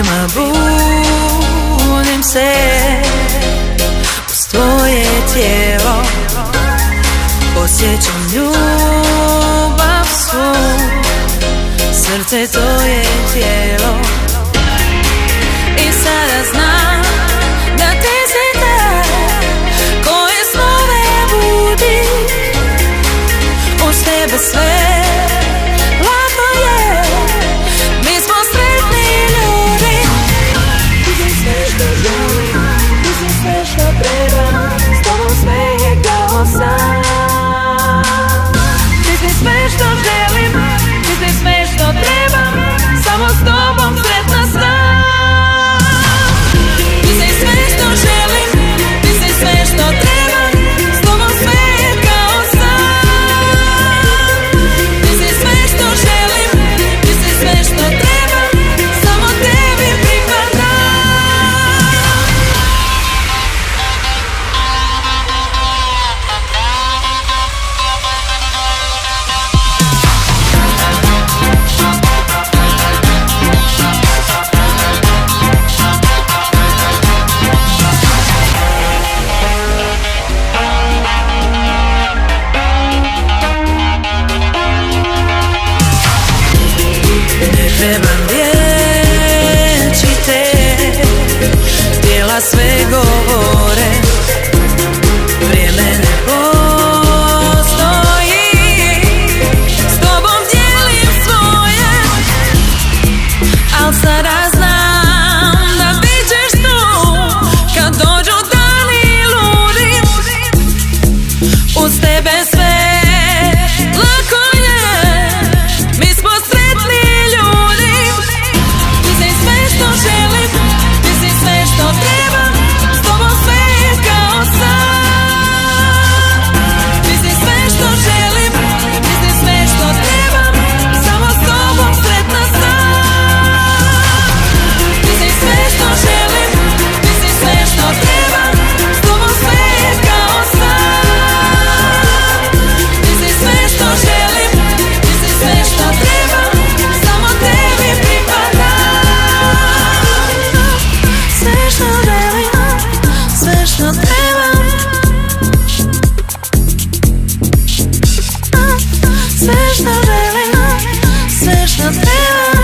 noćima budim se uz tvoje tijelo, osjećam ljubav svu, srce to je tijelo. I sada znam da ti si ta koje snove budi, uz tebe sve lako je, mi smo sretni ljudi. Ti si sve što želim, ti si sve što trebam, s tobom sve je kao san. Ti si sve što želim, ti si sve što trebam, samo s tobom sretna sam. Ti si sve što želim, ti si sve što trebam, s tobom sve je kao san. Ti si sve što želim, ti si sve što trebam, samo tebi pripadam. Trebam riječi te, tijela sve govore, vrijeme ne postoji, s tobom dijelim svoje, al sada znam da bit ćeš tu, kad dođu dani ludi, uz tebe sve lako je, mi smo sretni ljudi. Ti si sve što želim, ti si sve što trebam, s tobom sve je kao san. Ti si sve što želim, ti si sve što trebam, samo s tobom sretna sam. Ti si sve što želim, ti si sve što trebam, s tobom sve je kao san. Ti si sve što želim, ti si sve što trebam, samo tebi pripadam. Sve što želim, sve što trebam, sve što želim, sve što trebam.